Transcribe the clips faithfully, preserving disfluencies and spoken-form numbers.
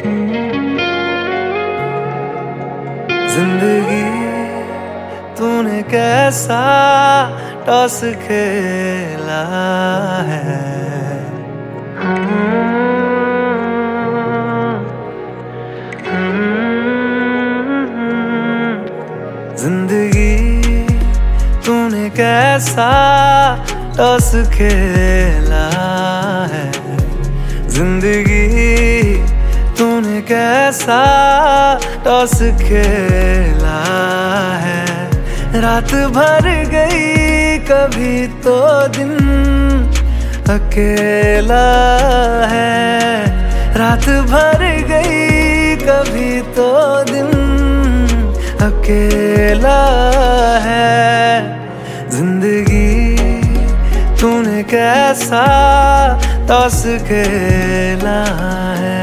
जिंदगी तूने कैसा टॉस खेला है। जिंदगी तूने कैसा टॉस खेला है। जिंदगी तूने कैसा टॉस खेला है। रात भर गई कभी तो दिन अकेला है। रात भर गई कभी तो दिन अकेला है। जिंदगी तूने कैसा टॉस खेला है।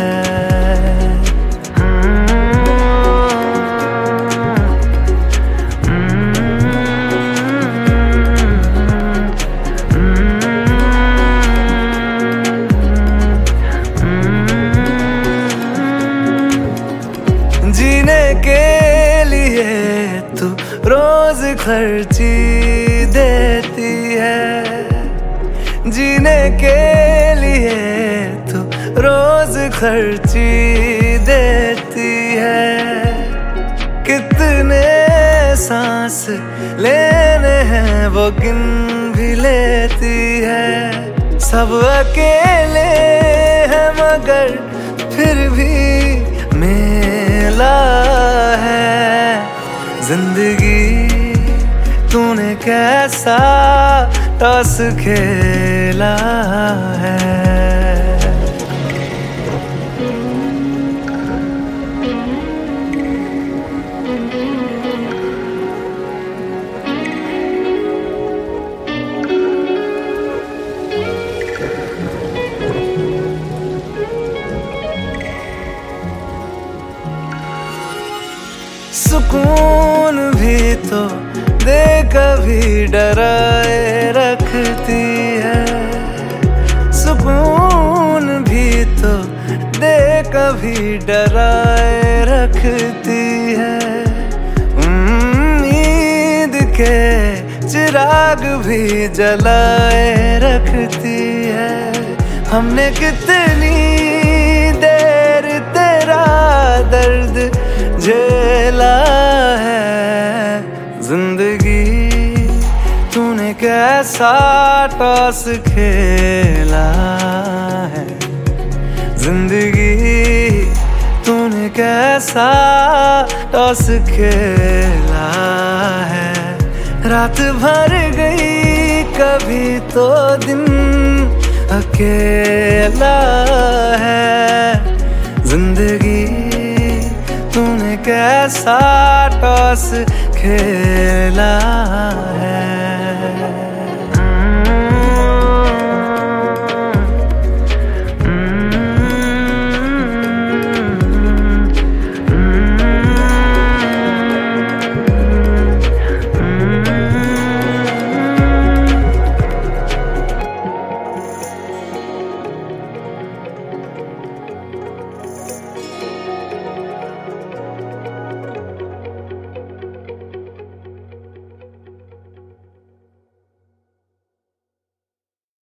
जीने के लिए तू रोज खर्ची देती है। जीने के लिए तू रोज खर्ची देती है। कितने सांस लेने हैं वो गिन भी लेती है। सब अकेले हैं मगर फिर भी मेला है। जिंदगी तूने कैसा टॉस खेला है। सुकून भी तो दे कभी डराए रखती है। सुकून भी तो दे कभी डराए रखती है। उम्मीद के चिराग भी जलाए रखती है। हमने कितनी देर तेरा दर्द झेला है। जिंदगी तूने कैसा टॉस खेला है। जिंदगी तूने कैसा टॉस खेला है। रात भर गई कभी तो दिन अकेला है। जिंदगी तूने कैसा टॉस खेला है।